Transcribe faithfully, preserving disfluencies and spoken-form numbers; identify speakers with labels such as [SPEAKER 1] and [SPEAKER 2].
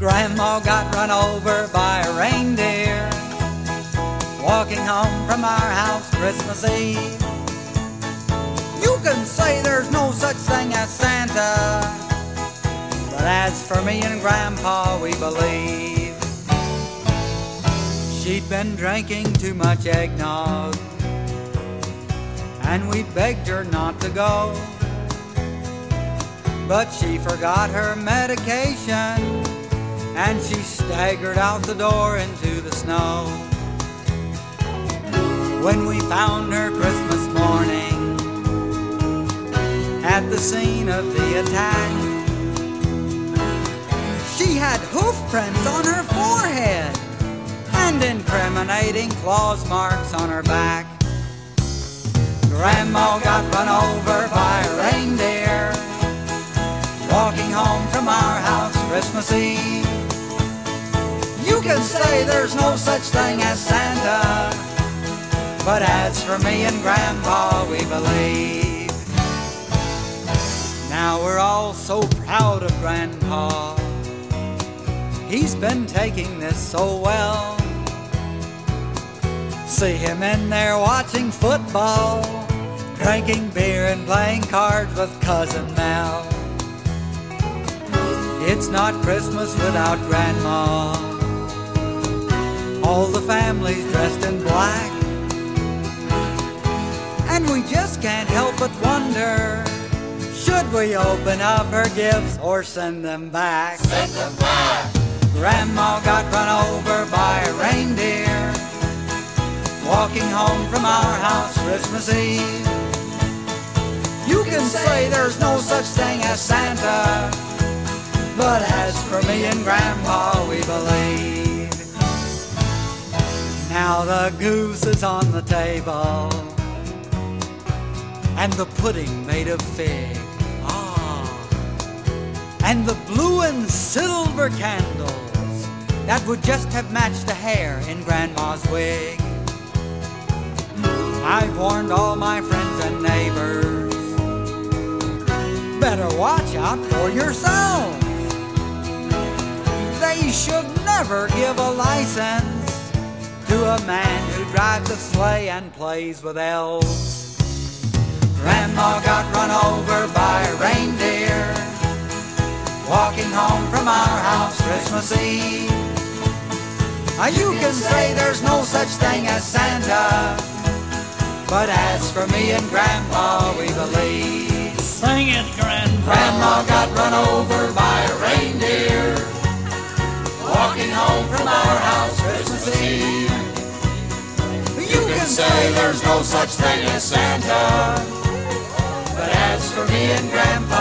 [SPEAKER 1] Grandma got run over by a reindeer walking home from our house Christmas Eve. You can say there's no such thing as Santa, but as for me and Grandpa, we believe. She'd been drinking too much eggnog, and we begged her not to go, but she forgot her medication, and she staggered out the door into the snow. When we found her Christmas morning at the scene of the attack, she had hoof prints on her forehead and incriminating claws marks on her back. Grandma got run over by a reindeer walking home from our house Christmas Eve. You can say there's no such thing as Santa, but as for me and Grandpa, we believe. Now we're all so proud of Grandpa. He's been taking this so well. See him in there watching football, drinking beer and playing cards with Cousin Mel. It's not Christmas without Grandma. All the family's dressed in black, and we just can't help but wonder, should we open up her gifts or send them back?
[SPEAKER 2] Send them back.
[SPEAKER 1] Grandma got run over by a reindeer walking home from our house Christmas Eve. You can say there's no such thing as Santa, but as for me and Grandpa, we believe. Now the goose is on the table, and the pudding made of fig, ah, and the blue and silver candles that would just have matched the hair in Grandma's wig. I've warned all my friends and neighbors, better watch out for yourselves. They should never give a license to a man who drives a sleigh and plays with elves. Grandma got run over by a reindeer walking home from our house Christmas Eve. Now you can say there's no such thing as Santa, but as for me and Grandpa, we believe.
[SPEAKER 3] Sing it, Grandpa.
[SPEAKER 2] Grandma got run over by a reindeer walking home from our house Christmas Eve. You can say there's no such thing as Santa, but as for me and Grandpa,